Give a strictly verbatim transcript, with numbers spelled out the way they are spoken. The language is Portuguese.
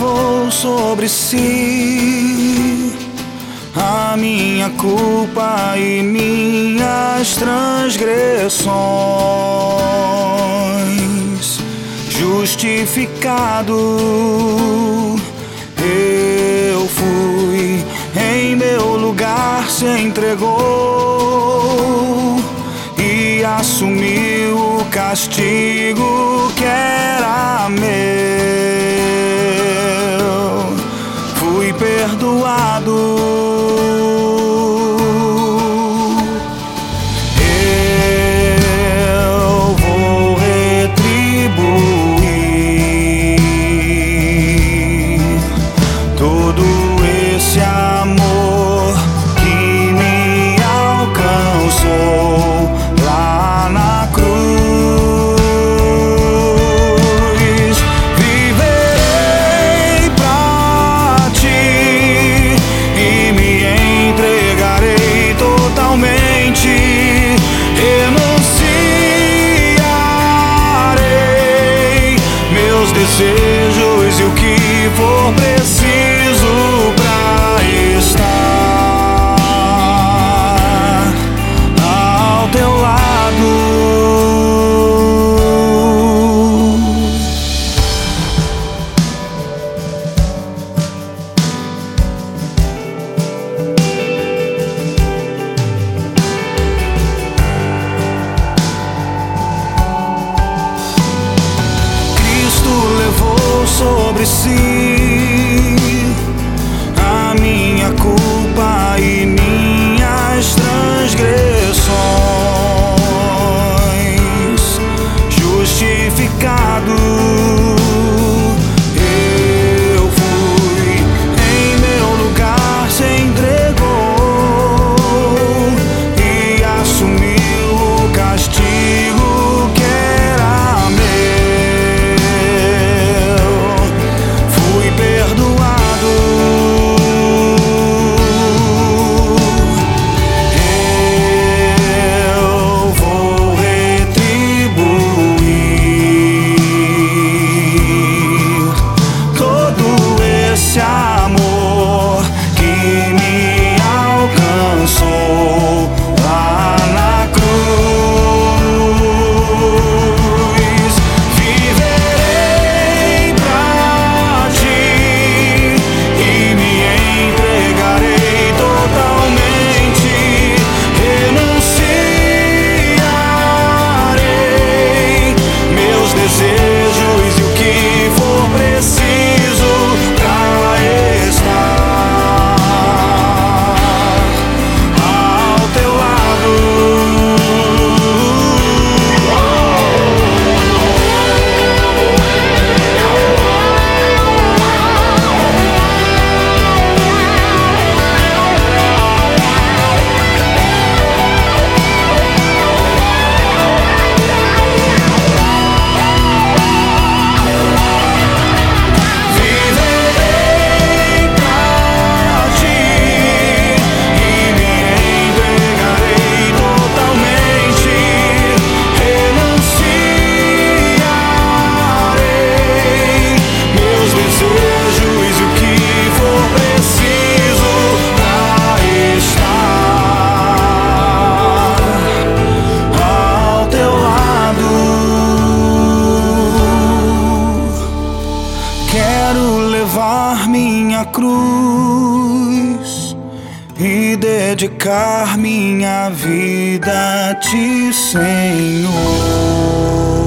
levou sobre si a minha culpa e minhas transgressões. Justificado eu fui, em meu lugar se entregou e assumiu o castigo que era meu. Fui perdoado. Desejos e o que for preciso pra estar ao teu lado. Sobre si a minha culpa e minhas transgressões. Justificado eu fui, em meu lugar se entregou e assumiu o castigo que era meu. Minha cruz e dedicar minha vida a ti, Senhor.